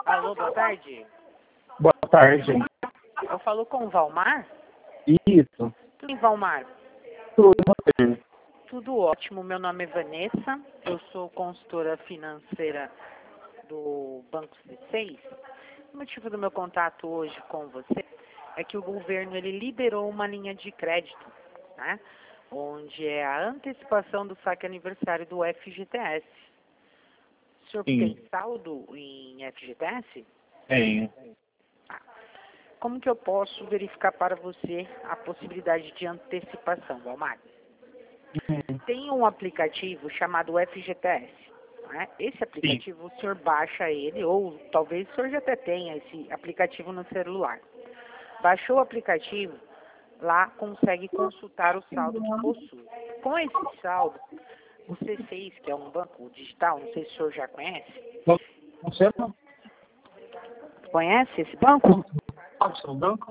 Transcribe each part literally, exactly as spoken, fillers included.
Alô, boa tarde. Boa tarde. Eu falo com o Valmar? Isso. Tudo bem, Valmar? Tudo bem. Tudo ótimo. Meu nome é Vanessa. Eu sou consultora financeira do Banco C seis. O motivo do meu contato hoje com você é que o governo ele liberou uma linha de crédito, né? Onde é a antecipação do saque aniversário do F G T S. O senhor Sim. tem saldo em F G T S? Tenho. Como que eu posso verificar para você a possibilidade de antecipação, Valmar? Hum, Tem um aplicativo chamado F G T S. Né? Esse aplicativo, o senhor baixa ele, ou talvez o senhor já até tenha esse aplicativo no celular. Baixou o aplicativo, lá consegue consultar o saldo que possui. Com esse saldo, o C seis, que é um banco digital, não sei se o senhor já conhece. Você não Conhece esse banco? pode ser um banco?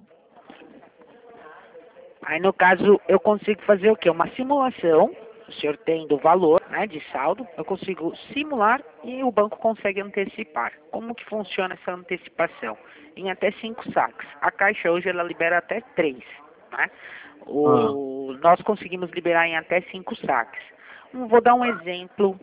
Aí, no caso, eu consigo fazer o quê? Uma simulação, o senhor tendo o valor, né, de saldo, eu consigo simular e o banco consegue antecipar. Como que funciona essa antecipação? Em até cinco saques. A Caixa hoje, ela libera até três, né? Ah, O, nós conseguimos liberar em até cinco saques. Hum, Vou dar um exemplo,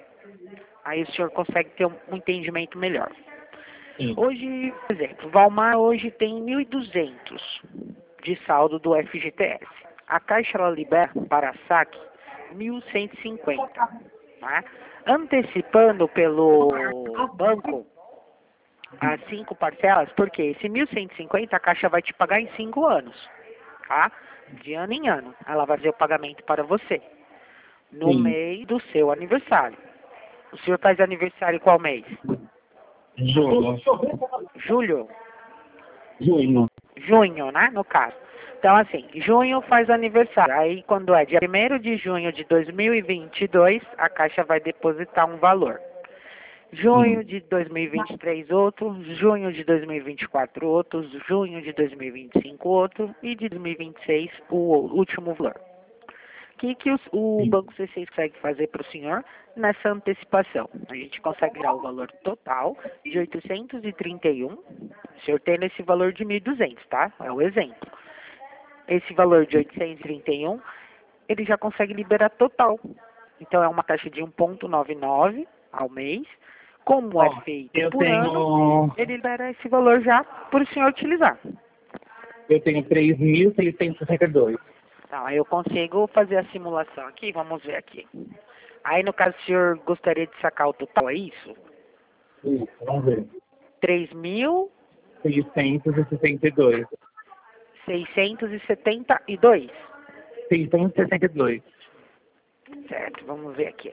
aí o senhor consegue ter um, um entendimento melhor. sim. Hoje, por exemplo, Valmar hoje tem mil e duzentos de saldo do F G T S. A Caixa ela libera para saque mil cento e cinquenta. Né? Antecipando pelo banco as cinco parcelas, porque esse mil cento e cinquenta a Caixa vai te pagar em cinco anos. Tá? De ano em ano. Ela vai fazer o pagamento para você. No Sim. mês do seu aniversário. O senhor faz aniversário qual mês? Junho. Julho? Junho. Junho, né, no caso. Então, assim, junho faz aniversário. Aí, quando é dia primeiro de junho de dois mil e vinte e dois, a Caixa vai depositar um valor. Junho Sim. de dois mil e vinte e três, outro. Junho de dois mil e vinte e quatro, outro. Junho de dois mil e vinte e cinco, outro. E de dois mil e vinte e seis, o último valor. O que, que os- o Sim. Banco C seis consegue fazer para o senhor nessa antecipação? A gente consegue dar o valor total de oitocentos e trinta e um, o senhor tendo esse valor de mil e duzentos, tá? É o exemplo. Esse valor de oitocentos e trinta e um, ele já consegue liberar total. Então é uma taxa de um vírgula noventa e nove ao mês. Como é Ó, feito eu por ano, tenho. ele libera esse valor já para o senhor utilizar. Eu tenho três mil seiscentos e sessenta e dois. Então, aí eu consigo fazer a simulação aqui, vamos ver aqui. Aí, no caso, o senhor gostaria de sacar o total, é isso? Isso, vamos ver. três mil seiscentos e sessenta e dois. seiscentos e setenta e dois. seiscentos e sessenta e dois. Certo, vamos ver aqui.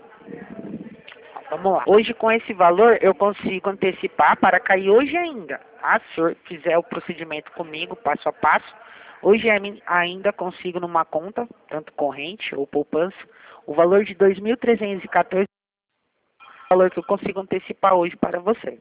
Vamos lá. Hoje, com esse valor, eu consigo antecipar para cair hoje ainda. Tá? Se o senhor fizer o procedimento comigo, passo a passo, hoje ai- ainda consigo numa conta, tanto corrente ou poupança, o valor de dois mil trezentos e quatorze, o valor que eu consigo antecipar hoje para você.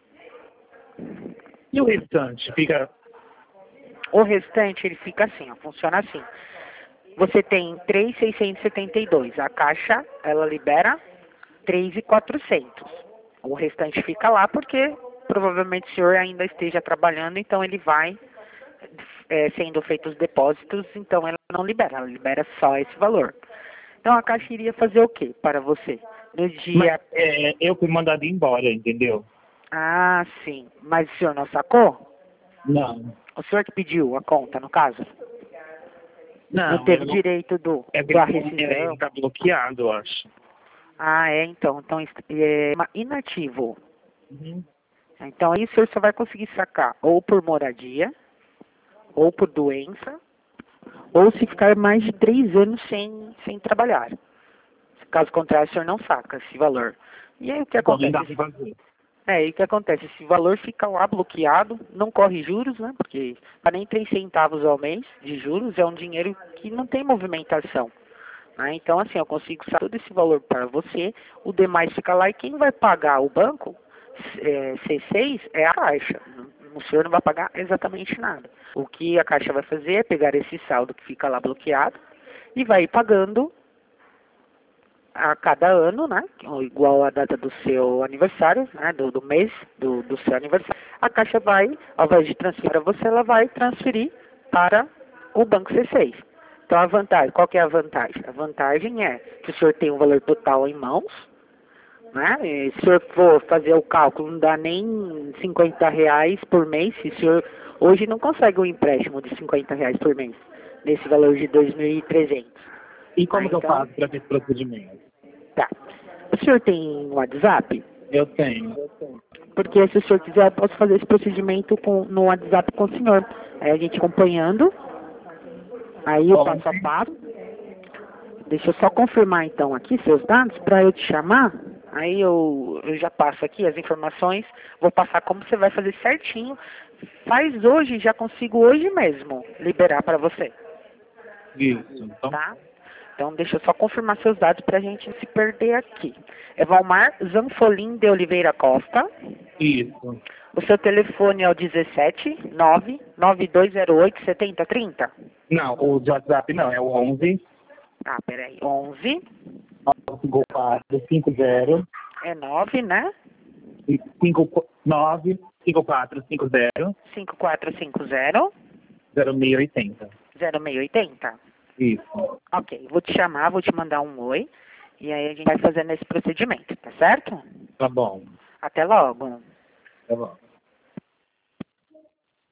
E o restante? Fica. O restante, ele fica assim, ó, funciona assim. Você tem três mil seiscentos e setenta e dois. A Caixa, ela libera três mil e quatrocentos. O restante fica lá porque provavelmente o senhor ainda esteja trabalhando, então ele vai é, sendo feitos os depósitos, então ela não libera, ela libera só esse valor. Então a Caixa iria fazer o quê para você? No Mas dia... é, eu fui mandado embora, entendeu? Ah, sim. Mas o senhor não sacou? Não. O senhor que pediu a conta, no caso? Não Não, teve eu não. direito do, É da porque ele rescisão? tá bloqueado, eu acho. Ah, é, então. Então, est- é uma- inativo. Uhum. Então, aí o senhor só vai conseguir sacar ou por moradia, ou por doença, ou se ficar mais de três anos sem, sem trabalhar. Caso contrário, o senhor não saca esse valor. E aí o que Então nem acontece? dá pra fazer. É, aí o que acontece? Esse valor fica lá bloqueado, não corre juros, né? Porque para nem três centavos ao mês de juros é um dinheiro que não tem movimentação. Né? Então, assim, eu consigo sacar todo esse valor para você, o demais fica lá e quem vai pagar o banco, é, C seis, é a Caixa. O senhor não vai pagar exatamente nada. O que a Caixa vai fazer é pegar esse saldo que fica lá bloqueado e vai ir pagando a cada ano, né? Igual a data do seu aniversário, né? Do, do mês do, do seu aniversário. A Caixa vai, ao invés de transferir para você, ela vai transferir para o Banco C seis. Então a vantagem, qual que é a vantagem? A vantagem é que o senhor tem o valor total em mãos, né? E se o senhor for fazer o cálculo, não dá nem cinquenta reais por mês. Se o senhor hoje não consegue um empréstimo de cinquenta reais por mês, nesse valor de dois mil e trezentos. E como Ah, que eu então, faço para esse procedimento? tá. O senhor tem WhatsApp? Eu tenho. Porque se o senhor quiser, eu posso fazer esse procedimento com, no WhatsApp com o senhor. Aí a gente acompanhando, aí o Bom, passo a passo. Deixa eu só confirmar então aqui seus dados para eu te chamar. Aí eu, eu já passo aqui as informações, vou passar como você vai fazer certinho. Faz hoje, já consigo hoje mesmo liberar para você, isso. Então, tá? Então deixa eu só confirmar seus dados para a gente não se perder aqui. É Valmar Zanfolim de Oliveira Costa. isso. O seu telefone é o dezessete, nove, nove dois zero oito, sete zero três zero. Não, o de WhatsApp não, é o onze, Ah, peraí. onze, nove cinco quatro cinco zero, é nove, né? nove cinco quatro cinco zero, cinco quatro cinco zero, zero seis oito zero. zero seis oito zero. Isso. Ok, vou te chamar, vou te mandar um oi. E aí a gente vai fazendo esse procedimento, tá certo? Tá bom. Até logo. Tá bom.